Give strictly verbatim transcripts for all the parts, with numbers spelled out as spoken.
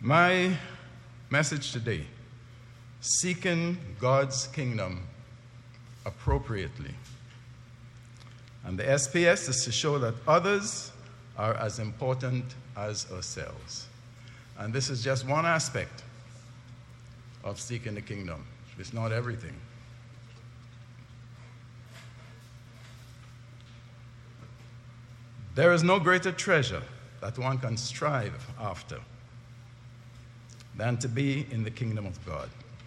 My message today, seeking God's kingdom appropriately. And the S P S is to show that others are as important as ourselves. And this is just one aspect of seeking the kingdom. It's not everything. There is no greater treasure that one can strive after than to be in the kingdom of God.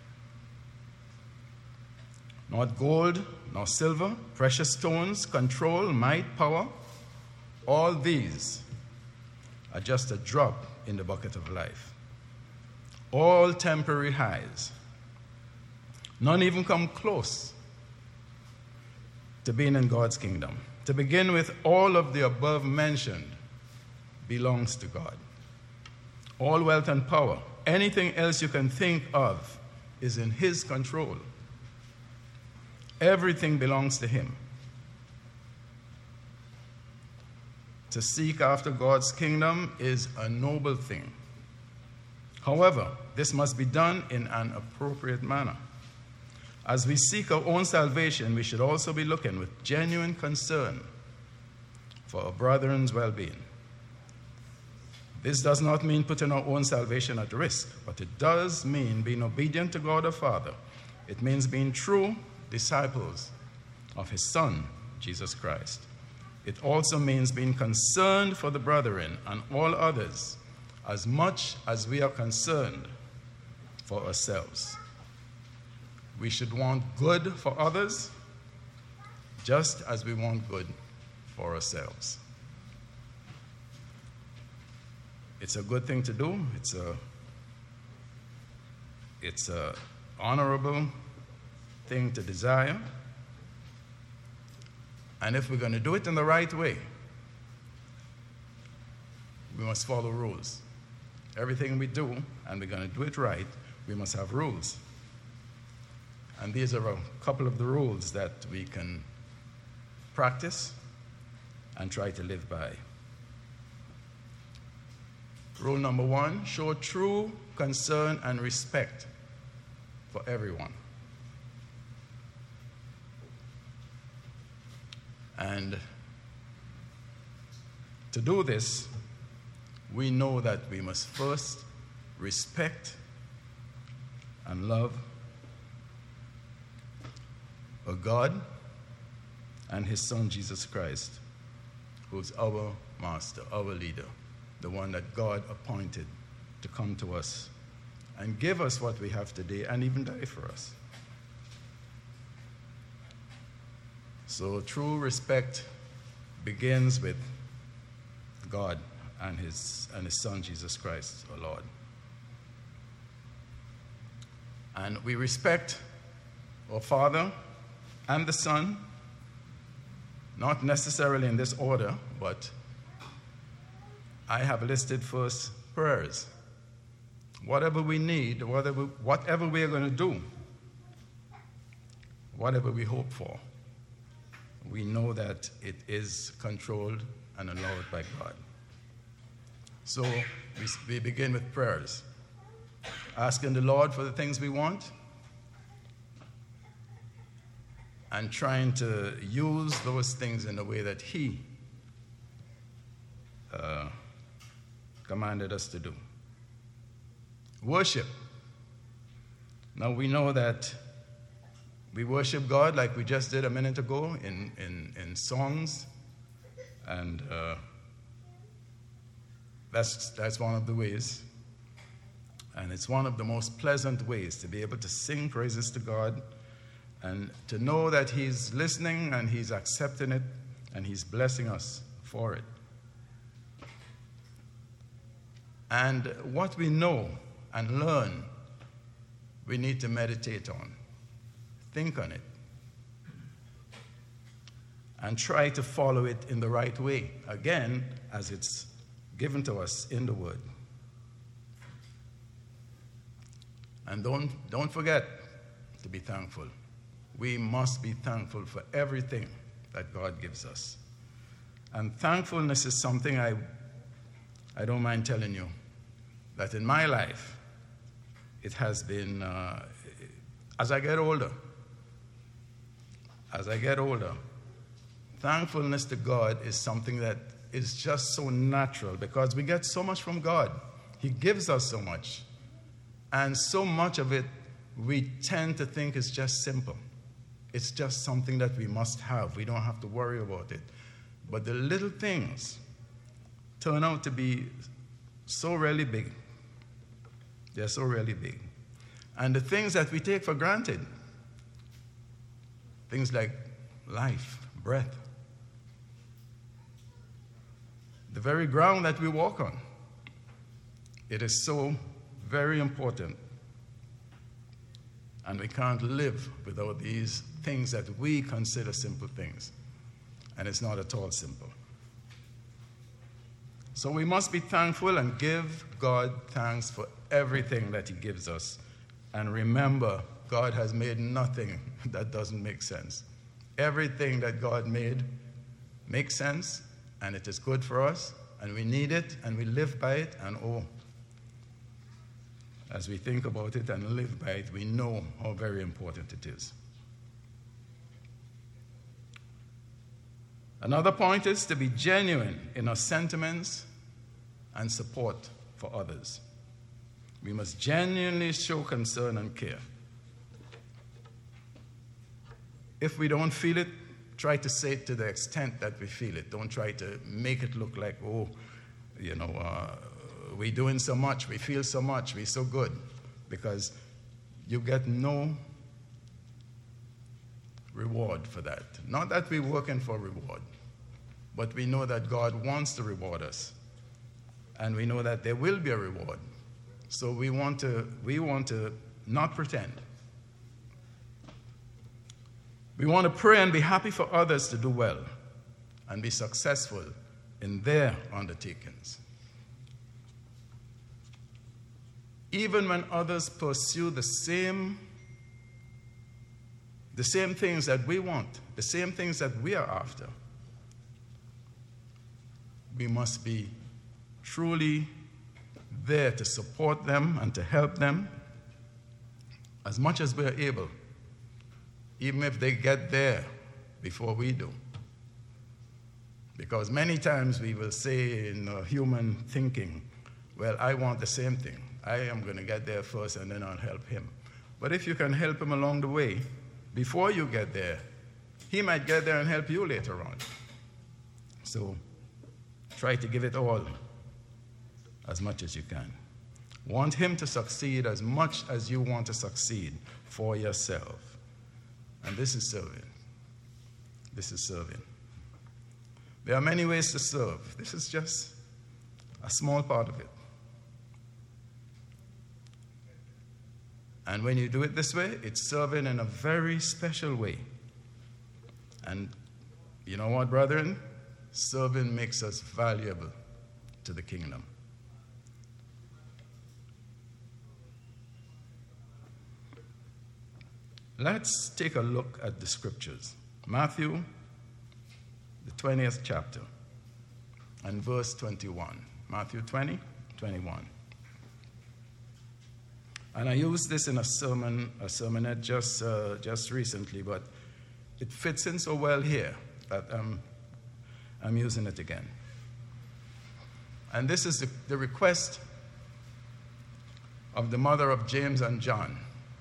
Not gold, nor silver, precious stones, control, might, power, all these are just a drop in the bucket of life. All temporary highs. None even come close to being in God's kingdom. To begin with, all of the above mentioned belongs to God. All wealth and power, anything else you can think of, is in His control. Everything belongs to Him. To seek after God's kingdom is a noble thing. However, this must be done in an appropriate manner. As we seek our own salvation, we should also be looking with genuine concern for our brethren's well-being. This does not mean putting our own salvation at risk, but it does mean being obedient to God our Father. It means being true disciples of His Son, Jesus Christ. It also means being concerned for the brethren and all others as much as we are concerned for ourselves. We should want good for others just as we want good for ourselves. It's a good thing to do. It's a it's a honorable thing to desire. And if we're going to do it in the right way, we must follow rules. Everything we do, and we're going to do it right, we must have rules. And these are a couple of the rules that we can practice and try to live by. Rule number one, show true concern and respect for everyone. And to do this, we know that we must first respect and love our God and His Son, Jesus Christ, who's our master, our leader, the one that God appointed to come to us and give us what we have today and even die for us. So true respect begins with God and his, and his Son, Jesus Christ, our Lord. And we respect our Father and the Son, not necessarily in this order, but I have listed first prayers. Whatever we need, whatever, whatever we are going to do, whatever we hope for, we know that it is controlled and allowed by God. So we, we begin with prayers, asking the Lord for the things we want and trying to use those things in a way that He uh, commanded us to do. Worship. Now we know that we worship God like we just did a minute ago in, in, in songs, and uh, that's, that's one of the ways. And it's one of the most pleasant ways to be able to sing praises to God and to know that He's listening and He's accepting it and He's blessing us for it. And what we know and learn, we need to meditate on. Think on it. And try to follow it in the right way, again, as it's given to us in the Word. And don't, don't forget to be thankful. We must be thankful for everything that God gives us. And thankfulness is something I, I don't mind telling you. that in my life, it has been, uh, as I get older, as I get older, thankfulness to God is something that is just so natural because we get so much from God. He gives us so much. And so much of it we tend to think is just simple. It's just something that we must have. We don't have to worry about it. But the little things turn out to be so really big. They're so really big. And the things that we take for granted, things like life, breath, the very ground that we walk on, it is so very important. And we can't live without these things that we consider simple things. And it's not at all simple. So we must be thankful and give God thanks for everything that he gives us. And remember, God has made nothing that doesn't make sense. Everything that God made makes sense, and it is good for us, and we need it, and we live by it, and oh, as we think about it and live by it, we know how very important it is. Another point is to be genuine in our sentiments and support for others. We must genuinely show concern and care. If we don't feel it, try to say it to the extent that we feel it. Don't try to make it look like, oh, you know, uh, we're doing so much, we feel so much, we're so good. Because you get no reward for that. Not that we're working for reward, but we know that God wants to reward us. And we know that there will be a reward. So we want to, we want to not pretend. We want to pray and be happy for others to do well and be successful in their undertakings. Even when others pursue the same, the same things that we want, the same things that we are after, we must be truly there to support them and to help them as much as we are able, even if they get there before we do. Because many times we will say in uh, human thinking, well, I want the same thing. I am going to get there first and then I'll help him. But if you can help him along the way, before you get there, he might get there and help you later on. So try to give it all as much as you can. Want him to succeed as much as you want to succeed for yourself. And this is serving. This is serving. There are many ways to serve. This is just a small part of it. And when you do it this way, it's serving in a very special way. And you know what, brethren? Serving makes us valuable to the kingdom. Let's take a look at the scriptures. Matthew, the twentieth chapter, and verse twenty-one. Matthew twenty, twenty-one. And I used this in a sermon, a sermonette just, uh, just recently, but it fits in so well here that I'm, I'm using it again. And this is the, the request of the mother of James and John.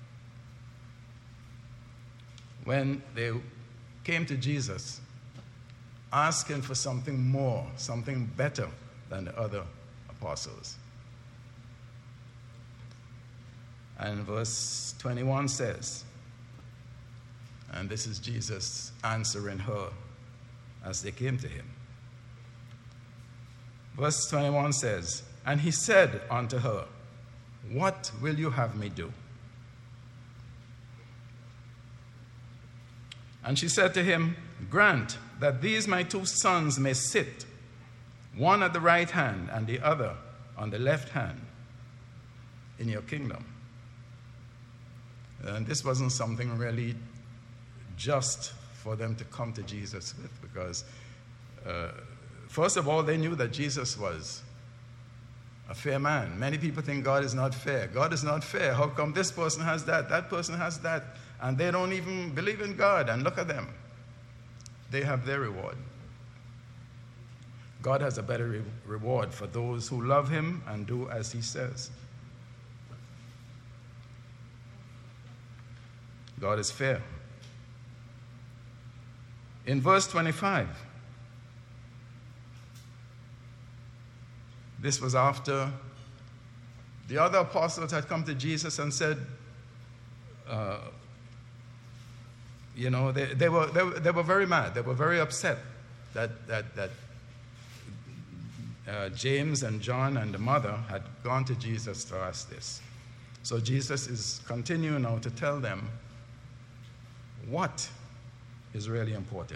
When they came to Jesus, asking for something more, something better than the other apostles. And verse twenty-one says, and this is Jesus answering her as they came to him. Verse twenty-one says, and he said unto her, what will you have me do? And she said to him, grant that these my two sons may sit, one at the right hand and the other on the left hand, in your kingdom. And this wasn't something really just for them to come to Jesus with, because uh, first of all, they knew that Jesus was a fair man. Many people think God is not fair. God is not fair. How come this person has that, that person has that, and they don't even believe in God? And look at them. They have their reward. God has a better re- reward for those who love him and do as he says. God is fair. In verse twenty-five, this was after the other apostles had come to Jesus and said, uh, you know, they, they, were, they, they were very mad. They were very upset that, that, that uh, James and John and the mother had gone to Jesus to ask this. So Jesus is continuing now to tell them what is really important.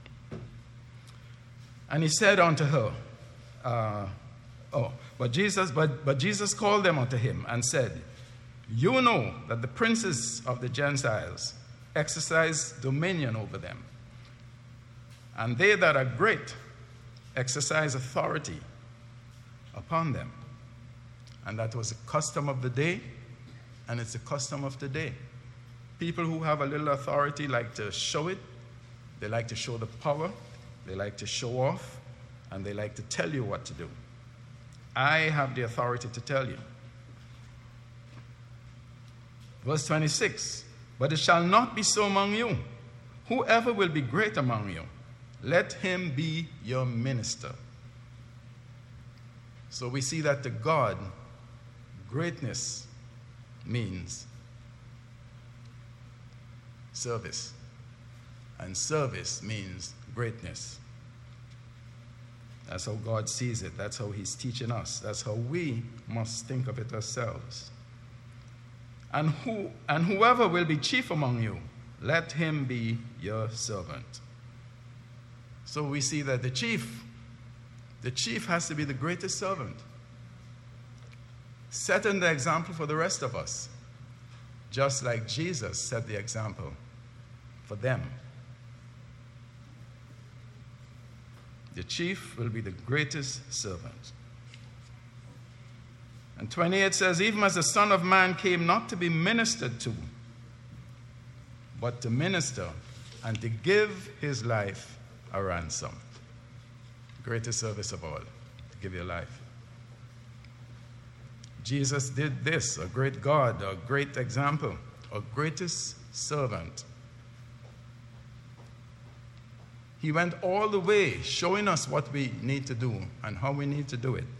And he said unto her, uh, oh, but Jesus, but, but Jesus called them unto him and said, you know that the princes of the Gentiles exercise dominion over them, and they that are great exercise authority upon them. And that was a custom of the day, and it's a custom of today. People who have a little authority like to show it. They like to show the power. They like to show off, and they like to tell you what to do. I have the authority to tell you. Verse twenty-six, but it shall not be so among you. Whoever will be great among you, let him be your minister. So we see that to God, greatness means service. And service means greatness. That's how God sees it. That's how he's teaching us. That's how we must think of it ourselves. And who and whoever will be chief among you, let him be your servant. So we see that the chief, the chief has to be the greatest servant, setting the example for the rest of us, just like Jesus set the example for them. The chief will be the greatest servant. And twenty-eight says, even as the Son of Man came not to be ministered to, but to minister and to give his life a ransom. Greatest service of all, to give your life. Jesus did this, a great God, a great example, a greatest servant. He went all the way showing us what we need to do and how we need to do it,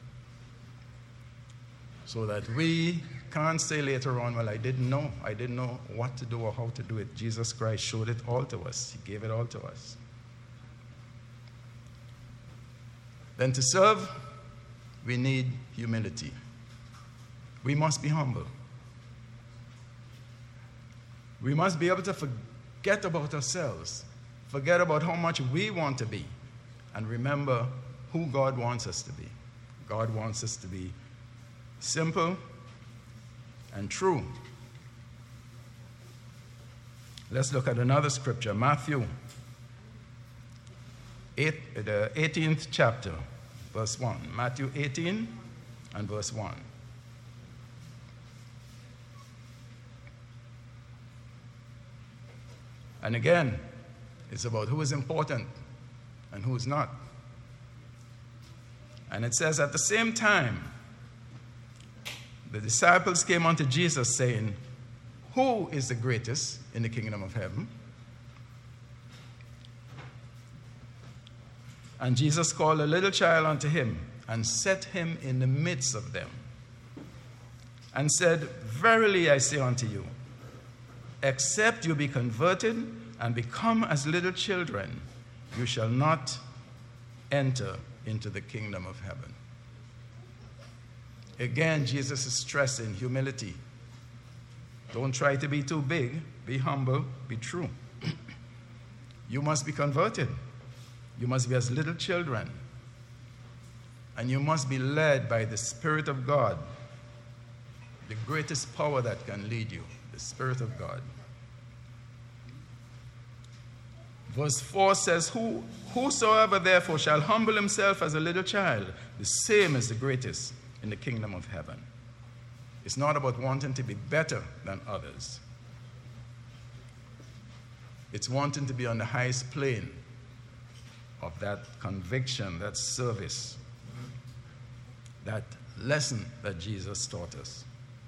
so that we can't say later on, well, I didn't know. I didn't know what to do or how to do it. Jesus Christ showed it all to us. He gave it all to us. Then to serve, we need humility. We must be humble. We must be able to forget about ourselves, forget about how much we want to be, and remember who God wants us to be. God wants us to be simple and true. Let's look at another scripture, Matthew, eight, the eighteenth chapter, verse one. Matthew eighteen and verse one. And again, it's about who is important and who is not. And it says, at the same time, the disciples came unto Jesus saying, who is the greatest in the kingdom of heaven? And Jesus called a little child unto him and set him in the midst of them and said, verily I say unto you, except you be converted and become as little children, you shall not enter into the kingdom of heaven. Again, Jesus is stressing humility. Don't try to be too big. Be humble. Be true. You must be converted. You must be as little children. And you must be led by the Spirit of God, the greatest power that can lead you, the Spirit of God. Verse four says, Who, whosoever therefore shall humble himself as a little child, the same is the greatest in the kingdom of heaven. It's not about wanting to be better than others. It's wanting to be on the highest plane of that conviction, that service, that lesson that Jesus taught us.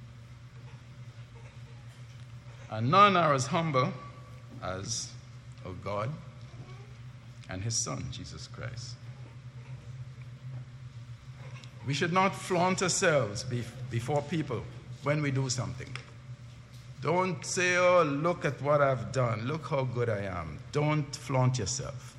And none are as humble as our God and his Son, Jesus Christ. We should not flaunt ourselves before people when we do something. Don't say, oh, look at what I've done. Look how good I am. Don't flaunt yourself.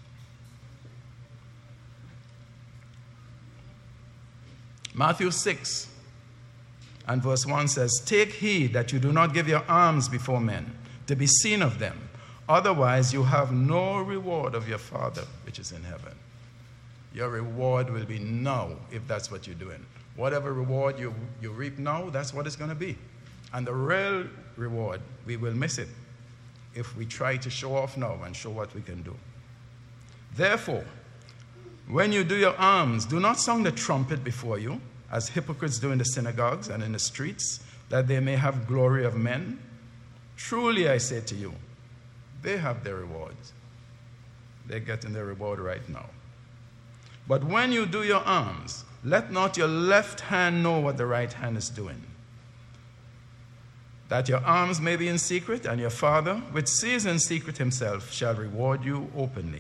Matthew six and verse one says, take heed that you do not give your alms before men to be seen of them. Otherwise, you have no reward of your Father which is in heaven. Your reward will be now if that's what you're doing. Whatever reward you, you reap now, that's what it's going to be. And the real reward, we will miss it if we try to show off now and show what we can do. Therefore, when you do your alms, do not sound the trumpet before you, as hypocrites do in the synagogues and in the streets, that they may have glory of men. Truly, I say to you, they have their rewards. They're getting their reward right now. But when you do your alms, let not your left hand know what the right hand is doing, that your alms may be in secret, and your Father, which sees in secret himself, shall reward you openly.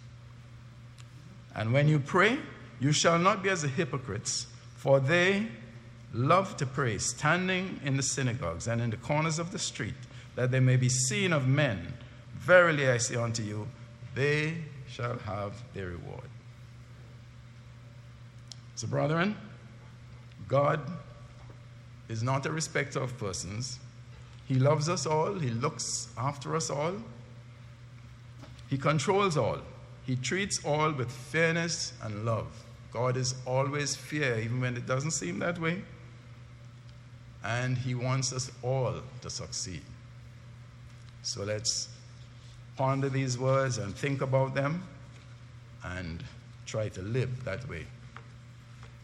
And when you pray, you shall not be as the hypocrites, for they love to pray, standing in the synagogues and in the corners of the street, that they may be seen of men. Verily I say unto you, they shall have their reward. So, brethren, God is not a respecter of persons. He loves us all. He looks after us all. He controls all. He treats all with fairness and love. God is always fair, even when it doesn't seem that way. And he wants us all to succeed. So let's ponder these words and think about them and try to live that way.